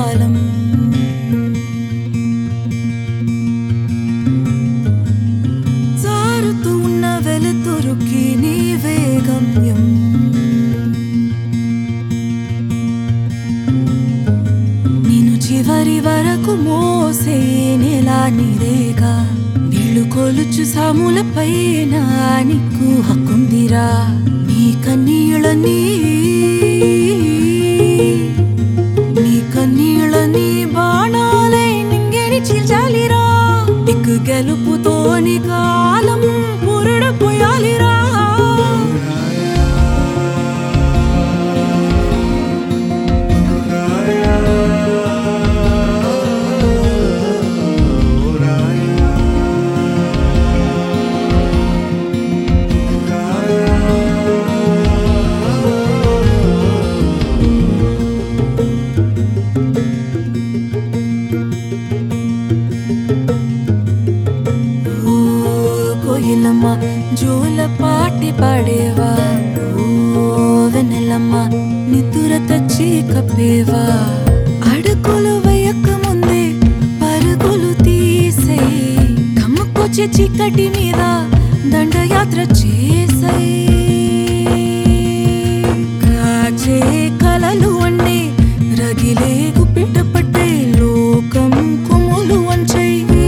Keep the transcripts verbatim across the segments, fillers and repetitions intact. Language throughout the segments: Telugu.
కాలం జారుతూ ఉన్న వెలుతురుకి నీవే గమ్యం నేను చివరి వరకు మోసే నెలా నీరేగా నీళ్లు కొలుచు సాముల పైన నీకు హక్కుందిరా నీ కన్నీళ్ళని నీ కన్నీళ్ళని బాణాలై నింగిని చీల్చాలిరా ఇక గెలుపుతోని కాలం పురుడు పోయాలిరా కోయిలమ్మ జోల పాటి పాడేవా ఓ వెన్నెలమ్మ నిద్ర తెచ్చి కప్పేవా అడుగులు వేయక ముందే పరుగులు తీసే కమ్ముకొచ్చే చీకటి మీద దండయాత్ర చేసే కాచే కలలు అన్నీ రగిలే గుప్పిట పట్టే లోకం కొమ్ములు వంచే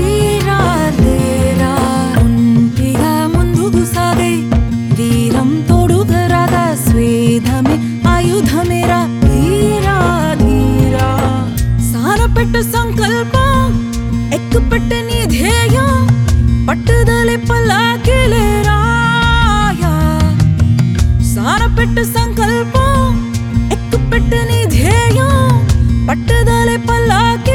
ఆయుధమేరా ధీరా ధీరా సానపెట్టు సంకల్పం ఎక్కుపెట్టు నీ ధ్యేయం పట్టుదలే పల్లాకిలేరాయా సానపెట్టు సంకల్పం ఎక్కుపెట్టు నీ ధ్యేయం పట్టుదలే పల్లాకి